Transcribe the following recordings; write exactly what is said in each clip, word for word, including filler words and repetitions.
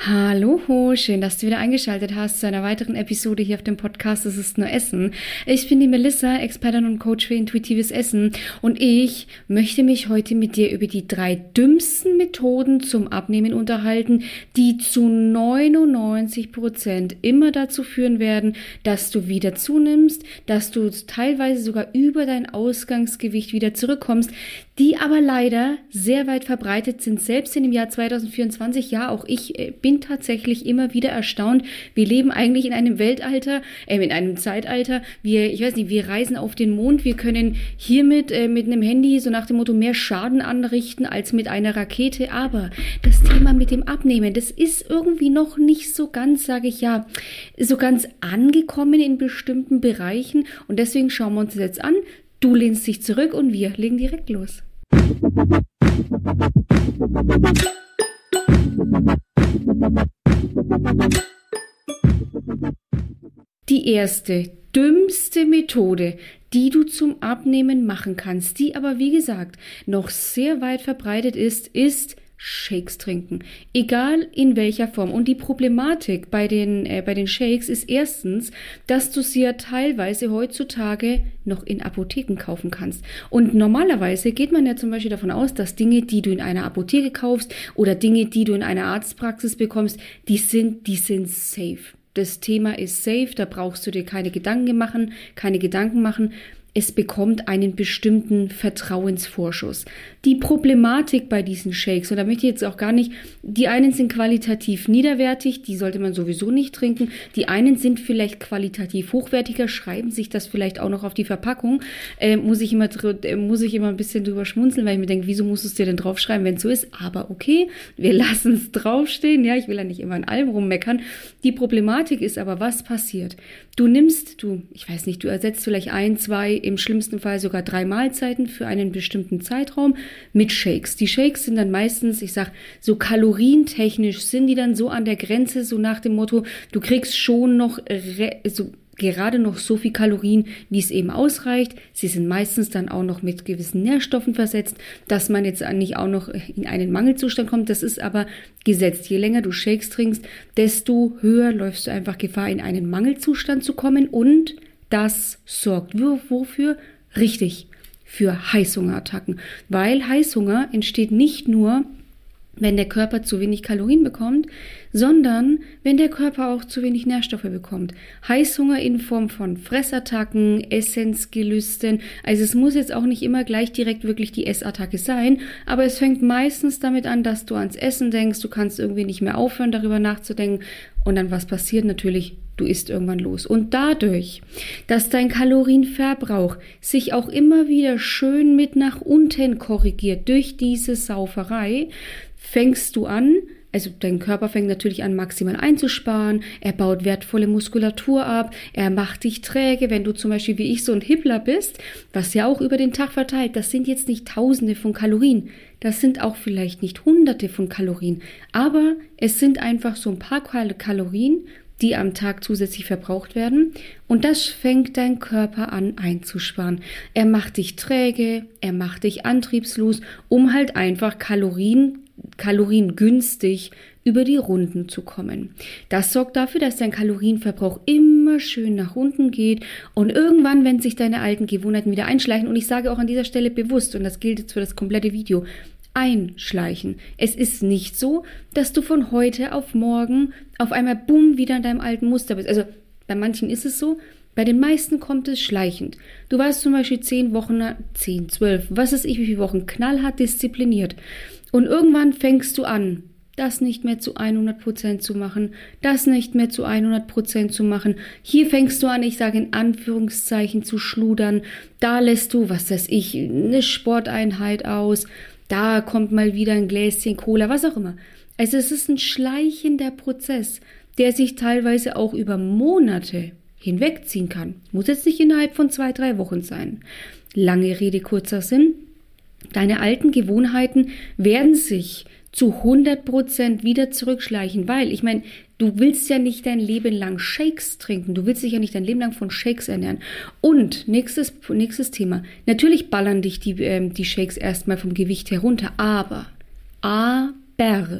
Hallo, schön, dass du wieder eingeschaltet hast zu einer weiteren Episode hier auf dem Podcast Es ist nur Essen. Ich bin die Melissa, Expertin und Coach für intuitives Essen und ich möchte mich heute mit dir über die drei dümmsten Methoden zum Abnehmen unterhalten, die zu neunundneunzig Prozent immer dazu führen werden, dass du wieder zunimmst, dass du teilweise sogar über dein Ausgangsgewicht wieder zurückkommst, die aber leider sehr weit verbreitet sind, selbst in dem Jahr zwanzig vierundzwanzig. Ja, auch ich bin tatsächlich immer wieder erstaunt. Wir leben eigentlich in einem Weltalter, äh, in einem Zeitalter. Wir, ich weiß nicht, wir reisen auf den Mond. Wir können hiermit äh, mit einem Handy so nach dem Motto mehr Schaden anrichten als mit einer Rakete. Aber das Thema mit dem Abnehmen, das ist irgendwie noch nicht so ganz, sage ich ja, so ganz angekommen in bestimmten Bereichen. Und deswegen schauen wir uns das jetzt an. Du lehnst dich zurück und wir legen direkt los. Die erste, dümmste Methode, die du zum Abnehmen machen kannst, die aber wie gesagt noch sehr weit verbreitet ist, ist Shakes trinken, egal in welcher Form. Und die Problematik bei den, äh, bei den Shakes ist erstens, dass du sie ja teilweise heutzutage noch in Apotheken kaufen kannst. Und normalerweise geht man ja zum Beispiel davon aus, dass Dinge, die du in einer Apotheke kaufst oder Dinge, die du in einer Arztpraxis bekommst, die sind, die sind safe. Das Thema ist safe, da brauchst du dir keine Gedanken machen, keine Gedanken machen. Es bekommt einen bestimmten Vertrauensvorschuss. Die Problematik bei diesen Shakes, und da möchte ich jetzt auch gar nicht, die einen sind qualitativ niederwertig, die sollte man sowieso nicht trinken, die einen sind vielleicht qualitativ hochwertiger, schreiben sich das vielleicht auch noch auf die Verpackung, äh, muss ich immer äh, muss ich immer ein bisschen drüber schmunzeln, weil ich mir denke, wieso musst du es dir denn draufschreiben, wenn es so ist, aber okay, wir lassen es draufstehen, ja, ich will ja nicht immer an allem rummeckern. Die Problematik ist aber, was passiert? Du nimmst, du, ich weiß nicht, du ersetzt vielleicht ein, zwei, im schlimmsten Fall sogar drei Mahlzeiten für einen bestimmten Zeitraum mit Shakes. Die Shakes sind dann meistens, ich sag, so kalorientechnisch sind die dann so an der Grenze, so nach dem Motto, du kriegst schon noch re- so gerade noch so viel Kalorien, wie es eben ausreicht. Sie sind meistens dann auch noch mit gewissen Nährstoffen versetzt, dass man jetzt nicht auch noch in einen Mangelzustand kommt. Das ist aber gesetzt. Je länger du Shakes trinkst, desto höher läufst du einfach Gefahr, in einen Mangelzustand zu kommen, und das sorgt wofür? Richtig, für Heißhungerattacken. Weil Heißhunger entsteht nicht nur, wenn der Körper zu wenig Kalorien bekommt, sondern wenn der Körper auch zu wenig Nährstoffe bekommt. Heißhunger in Form von Fressattacken, Essensgelüsten. Also es muss jetzt auch nicht immer gleich direkt wirklich die Essattacke sein, aber es fängt meistens damit an, dass du ans Essen denkst, du kannst irgendwie nicht mehr aufhören, darüber nachzudenken. Und dann was passiert? Natürlich, du isst irgendwann los. Und dadurch, dass dein Kalorienverbrauch sich auch immer wieder schön mit nach unten korrigiert durch diese Sauferei, fängst du an, also dein Körper fängt natürlich an, maximal einzusparen, er baut wertvolle Muskulatur ab, er macht dich träge, wenn du zum Beispiel wie ich so ein Hippler bist, was ja auch über den Tag verteilt, das sind jetzt nicht Tausende von Kalorien, das sind auch vielleicht nicht Hunderte von Kalorien, aber es sind einfach so ein paar Kalorien, die am Tag zusätzlich verbraucht werden, und das fängt dein Körper an einzusparen. Er macht dich träge, er macht dich antriebslos, um halt einfach Kalorien, Kalorien günstig über die Runden zu kommen. Das sorgt dafür, dass dein Kalorienverbrauch immer schön nach unten geht, und irgendwann, wenn sich deine alten Gewohnheiten wieder einschleichen, und ich sage auch an dieser Stelle bewusst, und das gilt jetzt für das komplette Video, einschleichen. Es ist nicht so, dass du von heute auf morgen auf einmal bumm wieder in deinem alten Muster bist. Also bei manchen ist es so, bei den meisten kommt es schleichend. Du warst zum Beispiel zehn Wochen, zehn, zwölf, was weiß ich, wie viele Wochen knallhart diszipliniert. Und irgendwann fängst du an, das nicht mehr zu hundert Prozent zu machen, das nicht mehr zu hundert Prozent zu machen. Hier fängst du an, ich sage in Anführungszeichen, zu schludern. Da lässt du, was weiß ich, eine Sporteinheit aus. Da kommt mal wieder ein Gläschen Cola, was auch immer. Also es ist ein schleichender Prozess, der sich teilweise auch über Monate hinwegziehen kann. Muss jetzt nicht innerhalb von zwei, drei Wochen sein. Lange Rede, kurzer Sinn. Deine alten Gewohnheiten werden sich zu hundert Prozent wieder zurückschleichen, weil, ich meine, du willst ja nicht dein Leben lang Shakes trinken, du willst dich ja nicht dein Leben lang von Shakes ernähren. Und nächstes, nächstes Thema, natürlich ballern dich die, ähm, die Shakes erstmal vom Gewicht herunter, aber, aber,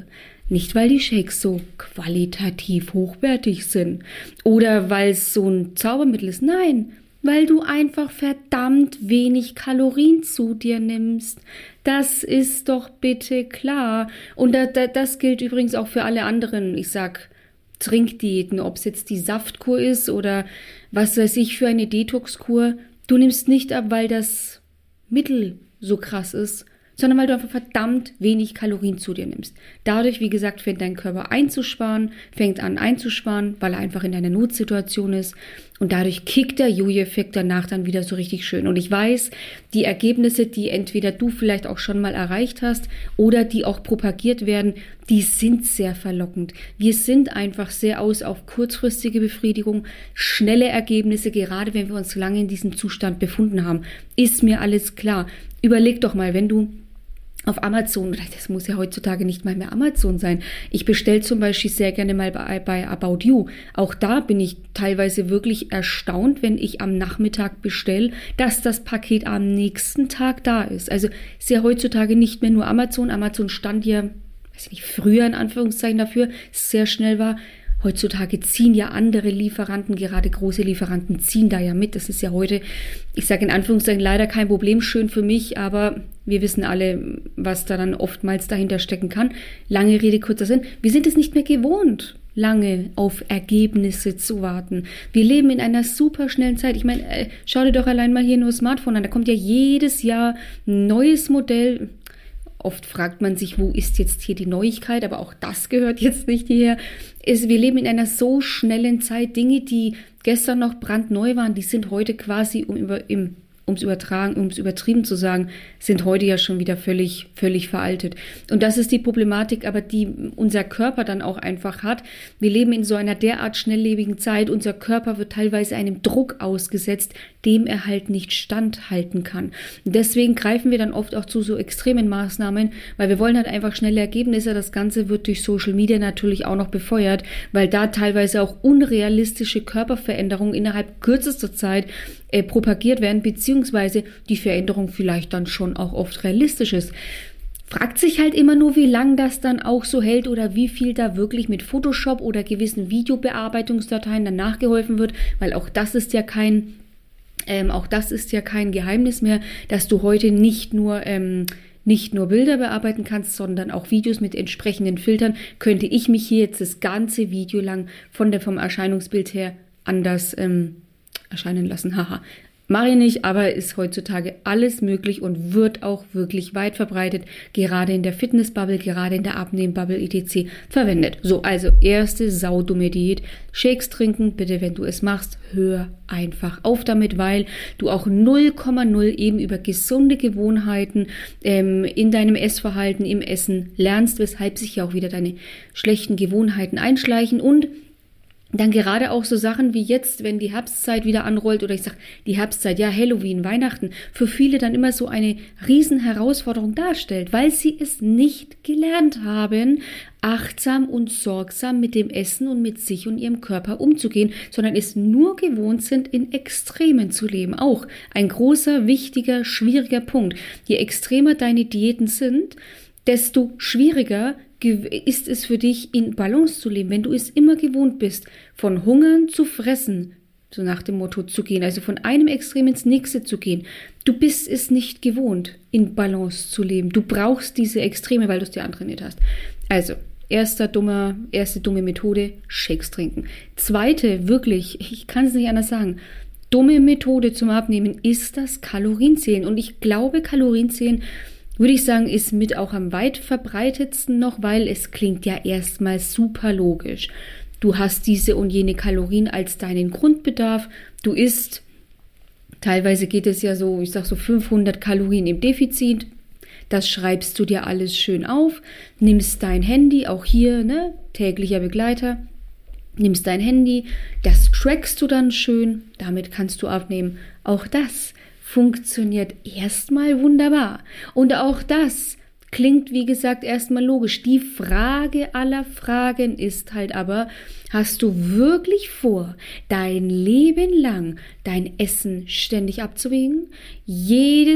Nicht, weil die Shakes so qualitativ hochwertig sind oder weil es so ein Zaubermittel ist. Nein, weil du einfach verdammt wenig Kalorien zu dir nimmst. Das ist doch bitte klar. Und da, da, das gilt übrigens auch für alle anderen, ich sag, Trinkdiäten, ob es jetzt die Saftkur ist oder was weiß ich für eine Detoxkur. Du nimmst nicht ab, weil das Mittel so krass ist, sondern weil du einfach verdammt wenig Kalorien zu dir nimmst. Dadurch, wie gesagt, fängt dein Körper einzusparen, fängt an einzusparen, weil er einfach in einer Notsituation ist. Und dadurch kickt der Jojo-Effekt danach dann wieder so richtig schön. Und ich weiß, die Ergebnisse, die entweder du vielleicht auch schon mal erreicht hast oder die auch propagiert werden, die sind sehr verlockend. Wir sind einfach sehr aus auf kurzfristige Befriedigung, schnelle Ergebnisse, gerade wenn wir uns lange in diesem Zustand befunden haben. Ist mir alles klar. Überleg doch mal, wenn du auf Amazon, das muss ja heutzutage nicht mal mehr Amazon sein. Ich bestelle zum Beispiel sehr gerne mal bei, bei About You. Auch da bin ich teilweise wirklich erstaunt, wenn ich am Nachmittag bestelle, dass das Paket am nächsten Tag da ist. Also ist ja heutzutage nicht mehr nur Amazon. Amazon stand ja, weiß ich nicht, früher in Anführungszeichen dafür, sehr schnell war. Heutzutage ziehen ja andere Lieferanten, gerade große Lieferanten, ziehen da ja mit. Das ist ja heute, ich sage in Anführungszeichen, leider kein Problem, schön für mich, aber wir wissen alle, was da dann oftmals dahinter stecken kann. Lange Rede, kurzer Sinn. Wir sind es nicht mehr gewohnt, lange auf Ergebnisse zu warten. Wir leben in einer super schnellen Zeit. Ich meine, äh, schau dir doch allein mal hier nur das Smartphone an. Da kommt ja jedes Jahr ein neues Modell. Oft fragt man sich, wo ist jetzt hier die Neuigkeit, aber auch das gehört jetzt nicht hierher. Ist, wir leben in einer so schnellen Zeit. Dinge, die gestern noch brandneu waren, die sind heute quasi, um über, im, ums übertragen, ums übertrieben zu sagen, sind heute ja schon wieder völlig, völlig veraltet. Und das ist die Problematik, aber die unser Körper dann auch einfach hat. Wir leben in so einer derart schnelllebigen Zeit. Unser Körper wird teilweise einem Druck ausgesetzt, dem er halt nicht standhalten kann. Und deswegen greifen wir dann oft auch zu so extremen Maßnahmen, weil wir wollen halt einfach schnelle Ergebnisse. Das Ganze wird durch Social Media natürlich auch noch befeuert, weil da teilweise auch unrealistische Körperveränderungen innerhalb kürzester Zeit äh, propagiert werden, beziehungsweise die Veränderung vielleicht dann schon auch oft realistisch ist. Fragt sich halt immer nur, wie lang das dann auch so hält oder wie viel da wirklich mit Photoshop oder gewissen Videobearbeitungsdateien dann nachgeholfen wird, weil auch das ist ja kein Ähm, auch das ist ja kein Geheimnis mehr, dass du heute nicht nur, ähm, nicht nur Bilder bearbeiten kannst, sondern auch Videos mit entsprechenden Filtern. Könnte ich mich hier jetzt das ganze Video lang von der, vom Erscheinungsbild her anders ähm, erscheinen lassen. Haha. Mache ich nicht, aber ist heutzutage alles möglich und wird auch wirklich weit verbreitet, gerade in der Fitnessbubble, gerade in der Abnehmbubble et cetera verwendet. So, also erste saudumme Diät. Shakes trinken, bitte, wenn du es machst, hör einfach auf damit, weil du auch null Komma null eben über gesunde Gewohnheiten ähm, in deinem Essverhalten, im Essen lernst, weshalb sich ja auch wieder deine schlechten Gewohnheiten einschleichen und dann gerade auch so Sachen wie jetzt, wenn die Herbstzeit wieder anrollt oder ich sag die Herbstzeit, ja Halloween, Weihnachten, für viele dann immer so eine riesen Herausforderung darstellt, weil sie es nicht gelernt haben, achtsam und sorgsam mit dem Essen und mit sich und ihrem Körper umzugehen, sondern es nur gewohnt sind, in Extremen zu leben. Auch ein großer, wichtiger, schwieriger Punkt. Je extremer deine Diäten sind, desto schwieriger ist es für dich, in Balance zu leben, wenn du es immer gewohnt bist, von Hungern zu fressen, so nach dem Motto zu gehen, also von einem Extrem ins nächste zu gehen. Du bist es nicht gewohnt, in Balance zu leben. Du brauchst diese Extreme, weil du es dir antrainiert hast. Also, erster dummer, erste dumme Methode, Shakes trinken. Zweite, wirklich, ich kann es nicht anders sagen, dumme Methode zum Abnehmen ist das Kalorienzählen. Und ich glaube, Kalorienzählen würde ich sagen, ist mit auch am weit verbreitetsten noch, weil es klingt ja erstmal super logisch. Du hast diese und jene Kalorien als deinen Grundbedarf. Du isst, teilweise geht es ja so, ich sag so fünfhundert Kalorien im Defizit. Das schreibst du dir alles schön auf, nimmst dein Handy, auch hier, ne, täglicher Begleiter, nimmst dein Handy, das trackst du dann schön, damit kannst du abnehmen. Auch das funktioniert erstmal wunderbar. Und auch das klingt, wie gesagt, erstmal logisch. Die Frage aller Fragen ist halt aber, hast du wirklich vor, dein Leben lang dein Essen ständig abzuwägen? Jedes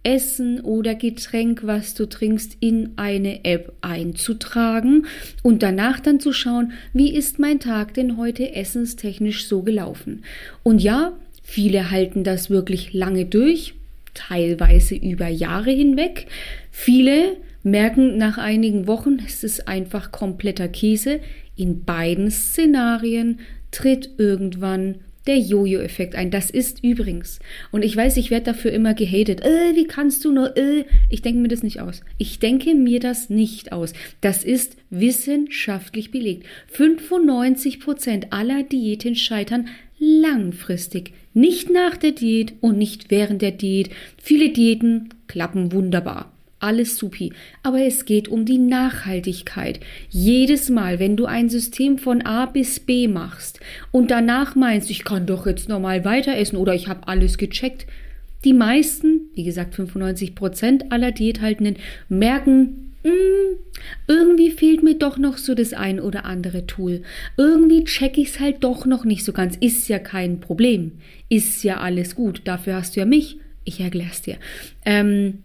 Essen oder Getränk, was du trinkst, in eine App einzutragen und danach dann zu schauen, wie ist mein Tag denn heute essenstechnisch so gelaufen. Und ja, viele halten das wirklich lange durch, teilweise über Jahre hinweg. Viele merken nach einigen Wochen, es ist einfach kompletter Käse. In beiden Szenarien tritt irgendwann der Jojo-Effekt ein. Das ist übrigens, und ich weiß, ich werde dafür immer gehatet, äh, wie kannst du nur, äh, ich denke mir das nicht aus. Ich denke mir das nicht aus. Das ist wissenschaftlich belegt. fünfundneunzig Prozent aller Diäten scheitern langfristig. Nicht nach der Diät und nicht während der Diät. Viele Diäten klappen wunderbar. Alles supi. Aber es geht um die Nachhaltigkeit. Jedes Mal, wenn du ein System von A bis B machst und danach meinst, ich kann doch jetzt normal weiter essen oder ich habe alles gecheckt, die meisten, wie gesagt fünfundneunzig Prozent aller Diäthaltenden, merken, mh, irgendwie fehlt mir doch noch so das ein oder andere Tool. Irgendwie check ich es halt doch noch nicht so ganz. Ist ja kein Problem. Ist ja alles gut. Dafür hast du ja mich. Ich erkläre es dir. Ähm,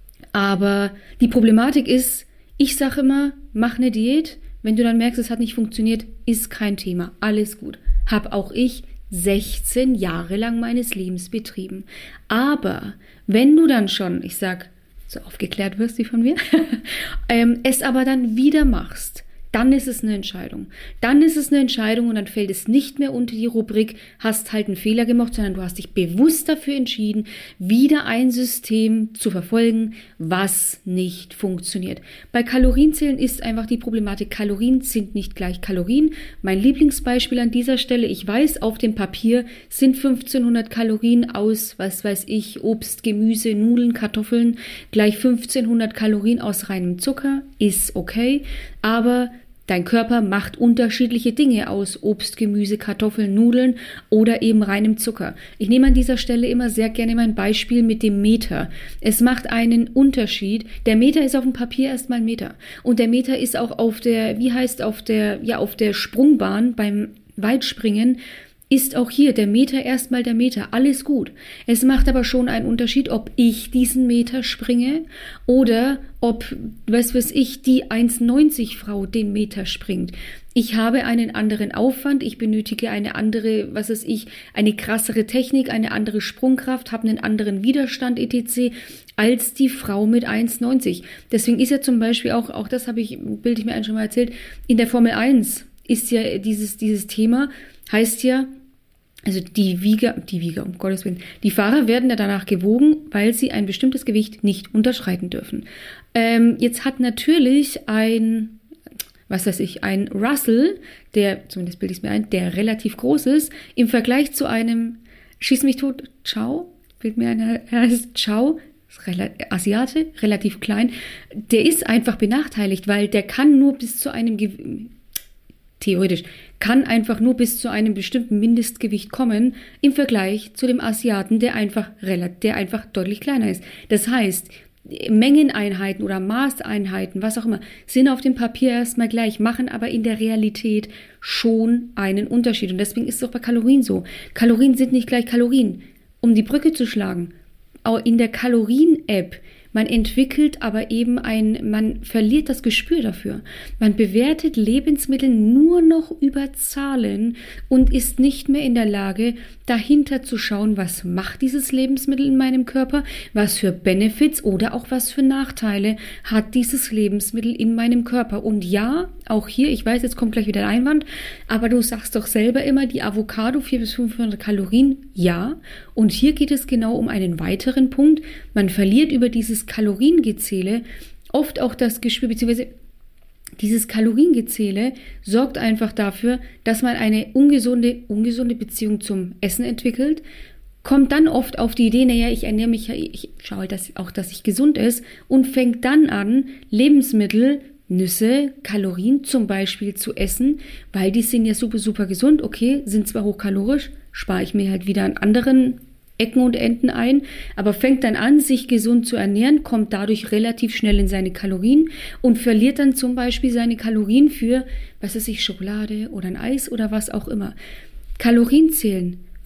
Aber die Problematik ist, ich sage immer, mach eine Diät. Wenn du dann merkst, es hat nicht funktioniert, ist kein Thema. Alles gut. Hab auch ich sechzehn Jahre lang meines Lebens betrieben. Aber wenn du dann schon, ich sag, so aufgeklärt wirst wie von mir, ähm, es aber dann wieder machst, dann ist es eine Entscheidung. Dann ist es eine Entscheidung und dann fällt es nicht mehr unter die Rubrik, hast halt einen Fehler gemacht, sondern du hast dich bewusst dafür entschieden, wieder ein System zu verfolgen, was nicht funktioniert. Bei Kalorienzählen ist einfach die Problematik, Kalorien sind nicht gleich Kalorien. Mein Lieblingsbeispiel an dieser Stelle, ich weiß, auf dem Papier sind fünfzehnhundert Kalorien aus, was weiß ich, Obst, Gemüse, Nudeln, Kartoffeln, gleich fünfzehnhundert Kalorien aus reinem Zucker, ist okay, aber dein Körper macht unterschiedliche Dinge aus Obst, Gemüse, Kartoffeln, Nudeln oder eben reinem Zucker. Ich nehme an dieser Stelle immer sehr gerne mein Beispiel mit dem Meter. Es macht einen Unterschied. Der Meter ist auf dem Papier erstmal ein Meter. Und der Meter ist auch auf der, wie heißt, auf der, ja, auf der Sprungbahn beim Weitspringen, ist auch hier der Meter erstmal der Meter. Alles gut. Es macht aber schon einen Unterschied, ob ich diesen Meter springe oder ob, was weiß ich, die eins neunzig Frau den Meter springt. Ich habe einen anderen Aufwand, ich benötige eine andere, was weiß ich, eine krassere Technik, eine andere Sprungkraft, habe einen anderen Widerstand et cetera als die Frau mit eins neunzig. Deswegen ist ja zum Beispiel auch, auch das habe ich, bilde ich mir ein schon mal erzählt, in der Formel eins ist ja dieses, dieses Thema, heißt ja, also die Wieger, die Wieger, um Gottes Willen, die Fahrer werden ja danach gewogen, weil sie ein bestimmtes Gewicht nicht unterschreiten dürfen. Ähm, jetzt hat natürlich ein, was weiß ich, ein Russell, der, zumindest bilde ich es mir ein, der relativ groß ist, im Vergleich zu einem, schieß mich tot, Chow, bildet mir ein, er heißt Chow, Asiate, relativ klein, der ist einfach benachteiligt, weil der kann nur bis zu einem Gewicht, theoretisch, kann einfach nur bis zu einem bestimmten Mindestgewicht kommen im Vergleich zu dem Asiaten, der einfach, der einfach deutlich kleiner ist. Das heißt, Mengeneinheiten oder Maßeinheiten, was auch immer, sind auf dem Papier erstmal gleich, machen aber in der Realität schon einen Unterschied. Und deswegen ist es auch bei Kalorien so. Kalorien sind nicht gleich Kalorien. Um die Brücke zu schlagen, auch in der Kalorien-App, man entwickelt aber eben ein, man verliert das Gespür dafür. Man bewertet Lebensmittel nur noch über Zahlen und ist nicht mehr in der Lage, dahinter zu schauen, was macht dieses Lebensmittel in meinem Körper, was für Benefits oder auch was für Nachteile hat dieses Lebensmittel in meinem Körper. Und ja, auch hier, ich weiß, jetzt kommt gleich wieder ein Einwand, aber du sagst doch selber immer, die Avocado vierhundert bis fünfhundert Kalorien, ja. Und hier geht es genau um einen weiteren Punkt. Man verliert über dieses Kaloriengezähle oft auch das Gespür, beziehungsweise dieses Kaloriengezähle sorgt einfach dafür, dass man eine ungesunde, ungesunde Beziehung zum Essen entwickelt, kommt dann oft auf die Idee, naja, ich ernähre mich ja, ich schaue dass, auch, dass ich gesund esse und fängt dann an, Lebensmittel, Nüsse, Kalorien zum Beispiel zu essen, weil die sind ja super, super gesund, okay, sind zwar hochkalorisch, spare ich mir halt wieder an anderen Ecken und Enden ein, aber fängt dann an, sich gesund zu ernähren, kommt dadurch relativ schnell in seine Kalorien und verliert dann zum Beispiel seine Kalorien für, was weiß ich, Schokolade oder ein Eis oder was auch immer. Kalorien zählen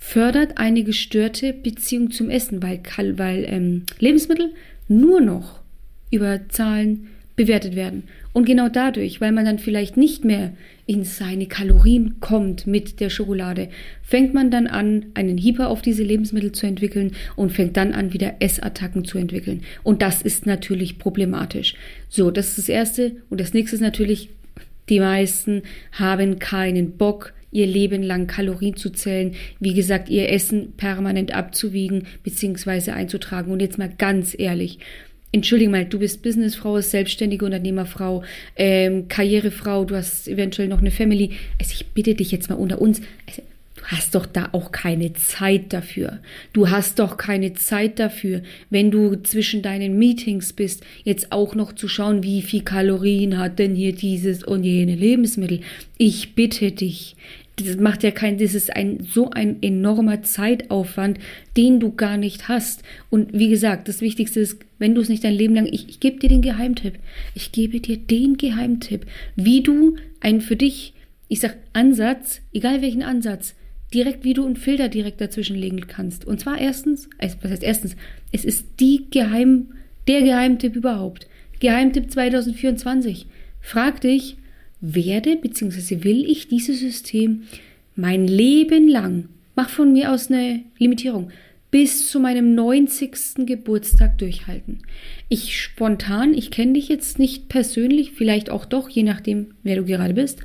fördert eine gestörte Beziehung zum Essen, weil, weil ähm, Lebensmittel nur noch über Zahlen bewertet werden. Und genau dadurch, weil man dann vielleicht nicht mehr in seine Kalorien kommt mit der Schokolade, fängt man dann an, einen Hyper auf diese Lebensmittel zu entwickeln und fängt dann an, wieder Essattacken zu entwickeln. Und das ist natürlich problematisch. So, das ist das Erste. Und das Nächste ist natürlich, die meisten haben keinen Bock, ihr Leben lang Kalorien zu zählen, wie gesagt, ihr Essen permanent abzuwiegen bzw. einzutragen. Und jetzt mal ganz ehrlich, entschuldige mal, du bist Businessfrau, selbstständige Unternehmerfrau, ähm, Karrierefrau, du hast eventuell noch eine Family. Also ich bitte dich jetzt mal unter uns, also du hast doch da auch keine Zeit dafür. Du hast doch keine Zeit dafür, wenn du zwischen deinen Meetings bist, jetzt auch noch zu schauen, wie viel Kalorien hat denn hier dieses und jene Lebensmittel. Ich bitte dich. Das macht ja kein, das ist ein, so ein enormer Zeitaufwand, den du gar nicht hast. Und wie gesagt, das Wichtigste ist, wenn du es nicht dein Leben lang, ich, ich gebe dir den Geheimtipp. Ich gebe dir den Geheimtipp, wie du einen für dich, ich sag Ansatz, egal welchen Ansatz, direkt, wie du einen Filter direkt dazwischen legen kannst. Und zwar erstens, also was heißt erstens, es ist die Geheim, der Geheimtipp überhaupt. Geheimtipp zwanzig vierundzwanzig. Frag dich, werde bzw. will ich dieses System mein Leben lang, mach von mir aus eine Limitierung, bis zu meinem neunzigsten Geburtstag durchhalten. Ich spontan, ich kenne dich jetzt nicht persönlich, vielleicht auch doch, je nachdem, wer du gerade bist.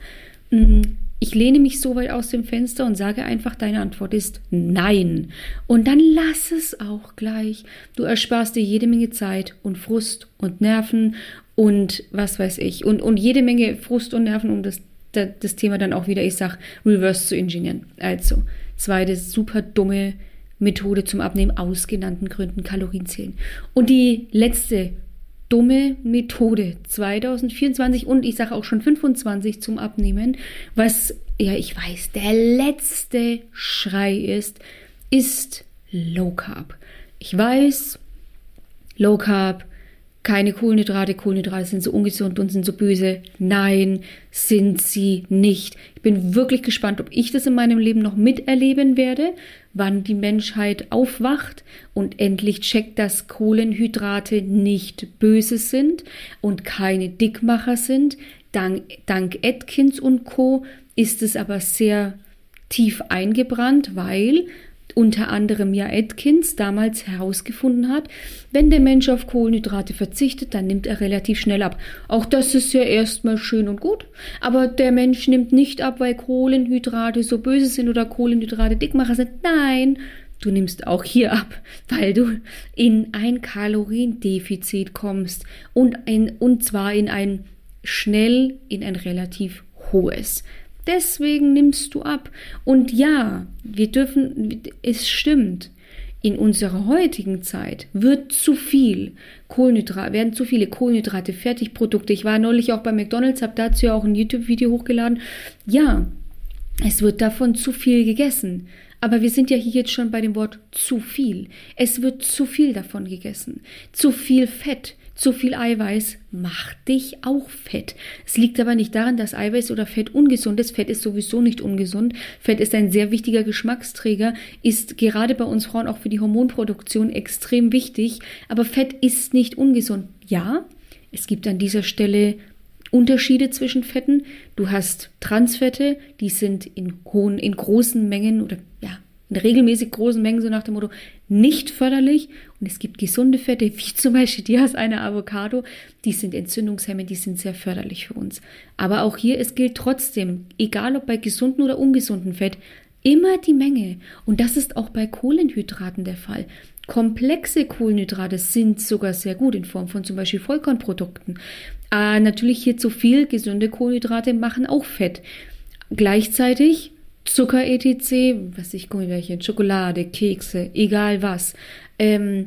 Ich lehne mich so weit aus dem Fenster und sage einfach, deine Antwort ist nein. Und dann lass es auch gleich. Du ersparst dir jede Menge Zeit und Frust und Nerven und was weiß ich. Und, und jede Menge Frust und Nerven, um das, das, das Thema dann auch wieder, ich sag, reverse zu ingenieren. Also, zweite super dumme Methode zum Abnehmen aus genannten Gründen, Kalorien zählen. Und die letzte dumme Methode zwanzig vierundzwanzig und ich sage auch schon fünfundzwanzig zum Abnehmen, was, ja ich weiß, der letzte Schrei ist, ist Low Carb. Ich weiß, Low Carb, keine Kohlenhydrate, Kohlenhydrate sind so ungesund und sind so böse. Nein, sind sie nicht. Ich bin wirklich gespannt, ob ich das in meinem Leben noch miterleben werde, wann die Menschheit aufwacht und endlich checkt, dass Kohlenhydrate nicht böse sind und keine Dickmacher sind. Dank, dank Atkins und Co. ist es aber sehr tief eingebrannt, weil unter anderem ja Atkins damals herausgefunden hat, wenn der Mensch auf Kohlenhydrate verzichtet, dann nimmt er relativ schnell ab. Auch das ist ja erstmal schön und gut, aber der Mensch nimmt nicht ab, weil Kohlenhydrate so böse sind oder Kohlenhydrate Dickmacher sind. Nein, du nimmst auch hier ab, weil du in ein Kaloriendefizit kommst und, ein, und zwar in ein schnell, in ein relativ hohes. Deswegen nimmst du ab. Und ja, wir dürfen, es stimmt, in unserer heutigen Zeit wird zu viel Kohlenhydrate, werden zu viele Kohlenhydrate, Fertigprodukte. Ich war neulich auch bei McDonald's, habe dazu ja auch ein YouTube-Video hochgeladen. Ja, es wird davon zu viel gegessen. Aber wir sind ja hier jetzt schon bei dem Wort zu viel. Es wird zu viel davon gegessen. Zu viel Fett. Zu viel Eiweiß macht dich auch fett. Es liegt aber nicht daran, dass Eiweiß oder Fett ungesund ist. Fett ist sowieso nicht ungesund. Fett ist ein sehr wichtiger Geschmacksträger, ist gerade bei uns Frauen auch für die Hormonproduktion extrem wichtig. Aber Fett ist nicht ungesund. Ja, es gibt an dieser Stelle Unterschiede zwischen Fetten. Du hast Transfette, die sind in hohen, in großen Mengen oder ja, in regelmäßig großen Mengen, so nach dem Motto, nicht förderlich. Und es gibt gesunde Fette, wie zum Beispiel die aus einer Avocado, die sind entzündungshemmend, die sind sehr förderlich für uns. Aber auch hier, es gilt trotzdem, egal ob bei gesunden oder ungesunden Fett, immer die Menge. Und das ist auch bei Kohlenhydraten der Fall. Komplexe Kohlenhydrate sind sogar sehr gut in Form von zum Beispiel Vollkornprodukten. Äh, natürlich hier zu viel gesunde Kohlenhydrate machen auch Fett. Gleichzeitig Zucker et cetera, was ich Gummibärchen, Schokolade, Kekse, egal was, ähm,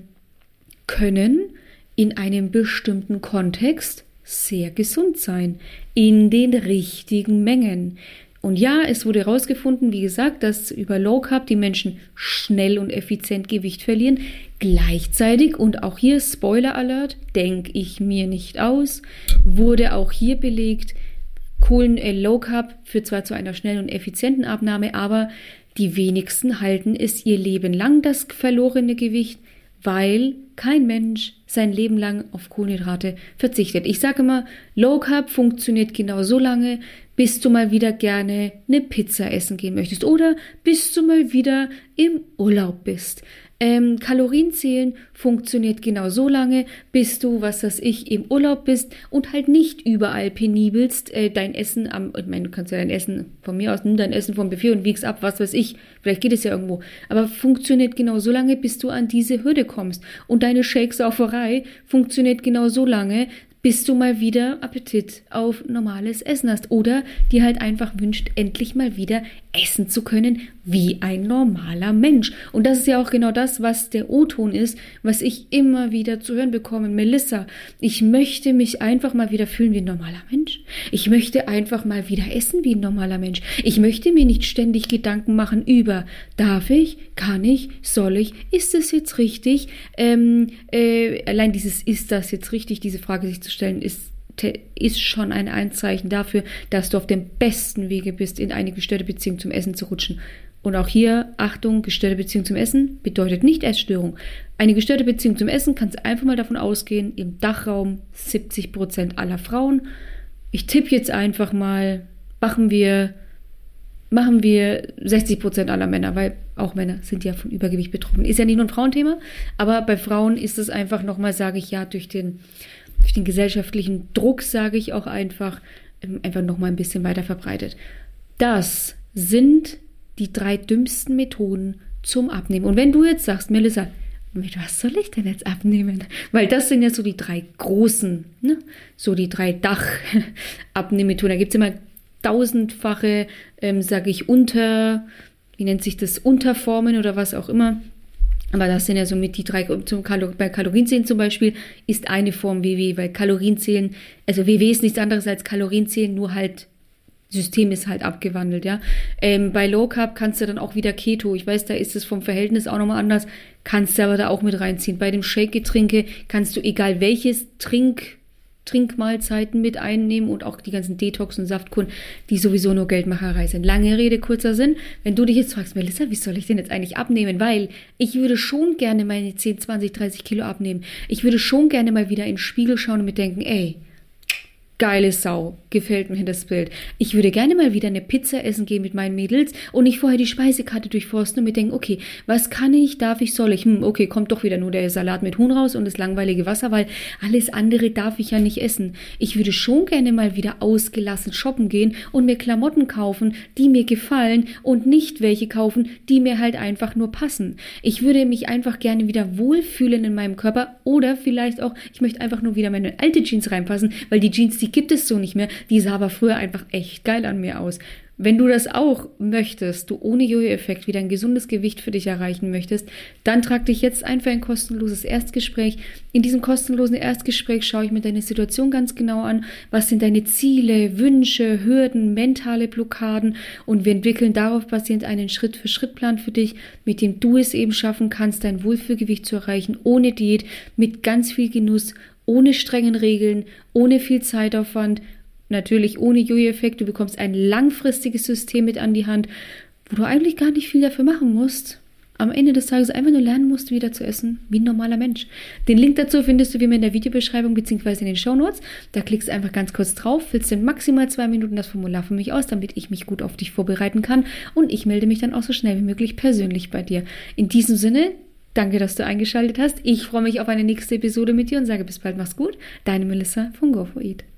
können in einem bestimmten Kontext sehr gesund sein, in den richtigen Mengen. Und ja, es wurde herausgefunden, wie gesagt, dass über Low Carb die Menschen schnell und effizient Gewicht verlieren. Gleichzeitig, und auch hier Spoiler Alert, denke ich mir nicht aus, wurde auch hier belegt, Kohlen, äh, Low Carb führt zwar zu einer schnellen und effizienten Abnahme, aber Die wenigsten halten es ihr Leben lang, das verlorene Gewicht, weil kein Mensch sein Leben lang auf Kohlenhydrate verzichtet. Ich sage immer, Low Carb funktioniert genau so lange, bis du mal wieder gerne eine Pizza essen gehen möchtest oder bis du mal wieder im Urlaub bist. Ähm, Kalorienzählen funktioniert genau so lange, bis du, was weiß ich, im Urlaub bist und halt nicht überall penibelst äh, dein Essen am, ich meine, du kannst ja dein Essen von mir aus, nimm dein Essen vom Buffet und wiegst ab, was weiß ich, vielleicht geht es ja irgendwo, aber funktioniert genau so lange, bis du an diese Hürde kommst. Und deine Shakesauferei funktioniert genau so lange, bis du mal wieder Appetit auf normales Essen hast oder dir halt einfach wünscht, endlich mal wieder essen zu können wie ein normaler Mensch. Und das ist ja auch genau das, was der O-Ton ist, was ich immer wieder zu hören bekomme. Melissa, ich möchte mich einfach mal wieder fühlen wie ein normaler Mensch. Ich möchte einfach mal wieder essen wie ein normaler Mensch. Ich möchte mir nicht ständig Gedanken machen über, darf ich, kann ich, soll ich, ist es jetzt richtig? Ähm, äh, allein dieses, ist das jetzt richtig, diese Frage sich zu stellen, ist ist schon ein Anzeichen dafür, dass du auf dem besten Wege bist, in eine gestörte Beziehung zum Essen zu rutschen. Und auch hier, Achtung, gestörte Beziehung zum Essen bedeutet nicht Essstörung. Eine gestörte Beziehung zum Essen kannst du einfach mal davon ausgehen, im Dachraum siebzig Prozent aller Frauen. Ich tippe jetzt einfach mal, machen wir, machen wir sechzig Prozent aller Männer, weil auch Männer sind ja von Übergewicht betroffen. Ist ja nicht nur ein Frauenthema, aber bei Frauen ist es einfach nochmal, sage ich ja, durch den Durch den gesellschaftlichen Druck, sage ich auch einfach, einfach nochmal ein bisschen weiter verbreitet. Das sind die drei dümmsten Methoden zum Abnehmen. Und wenn du jetzt sagst, Melissa, mit was soll ich denn jetzt abnehmen? Weil das sind ja so die drei großen, ne? So die drei Dach-Abnehmmethoden. Da gibt es immer tausendfache, ähm, sage ich, unter, wie nennt sich das, Unterformen oder was auch immer. Aber das sind ja somit die drei, zum Kalor- bei Kalorienzählen zum Beispiel ist eine Form W W, weil Kalorienzählen, also W W ist nichts anderes als Kalorienzählen, nur halt, System ist halt abgewandelt, ja. Ähm, bei Low Carb kannst du dann auch wieder Keto, ich weiß, da ist es vom Verhältnis auch nochmal anders, kannst du aber da auch mit reinziehen. Bei dem Shake-Getränke kannst du, egal welches Trink, Trinkmahlzeiten mit einnehmen und auch die ganzen Detox- und Saftkuren, die sowieso nur Geldmacherei sind. Lange Rede, kurzer Sinn. Wenn du dich jetzt fragst, Melissa, wie soll ich denn jetzt eigentlich abnehmen? Weil ich würde schon gerne meine zehn, zwanzig, dreißig Kilo abnehmen. Ich würde schon gerne mal wieder in den Spiegel schauen und mir denken, ey, geile Sau, gefällt mir das Bild. Ich würde gerne mal wieder eine Pizza essen gehen mit meinen Mädels und nicht vorher die Speisekarte durchforsten und mir denken, okay, was kann ich, darf ich, soll ich? Hm, okay, kommt doch wieder nur der Salat mit Huhn raus und das langweilige Wasser, weil alles andere darf ich ja nicht essen. Ich würde schon gerne mal wieder ausgelassen shoppen gehen und mir Klamotten kaufen, die mir gefallen und nicht welche kaufen, die mir halt einfach nur passen. Ich würde mich einfach gerne wieder wohlfühlen in meinem Körper oder vielleicht auch, ich möchte einfach nur wieder meine alte Jeans reinpassen, weil die Jeans, die gibt es so nicht mehr. Die sah aber früher einfach echt geil an mir aus. Wenn du das auch möchtest, du ohne Jojo-Effekt wieder ein gesundes Gewicht für dich erreichen möchtest, dann trag dich jetzt ein für ein kostenloses Erstgespräch. In diesem kostenlosen Erstgespräch schaue ich mir deine Situation ganz genau an. Was sind deine Ziele, Wünsche, Hürden, mentale Blockaden? Und wir entwickeln darauf basierend einen Schritt-für-Schritt-Plan für dich, mit dem du es eben schaffen kannst, dein Wohlfühlgewicht zu erreichen, ohne Diät, mit ganz viel Genuss, ohne strengen Regeln, ohne viel Zeitaufwand, natürlich ohne Jojo-Effekt. Du bekommst ein langfristiges System mit an die Hand, wo du eigentlich gar nicht viel dafür machen musst. Am Ende des Tages einfach nur lernen musst, wieder zu essen, wie ein normaler Mensch. Den Link dazu findest du wie immer in der Videobeschreibung bzw. in den Shownotes. Da klickst du einfach ganz kurz drauf, füllst in maximal zwei Minuten das Formular für mich aus, damit ich mich gut auf dich vorbereiten kann und ich melde mich dann auch so schnell wie möglich persönlich bei dir. In diesem Sinne, danke, dass du eingeschaltet hast. Ich freue mich auf eine nächste Episode mit dir und sage bis bald, mach's gut. Deine Melissa von Go for Eat.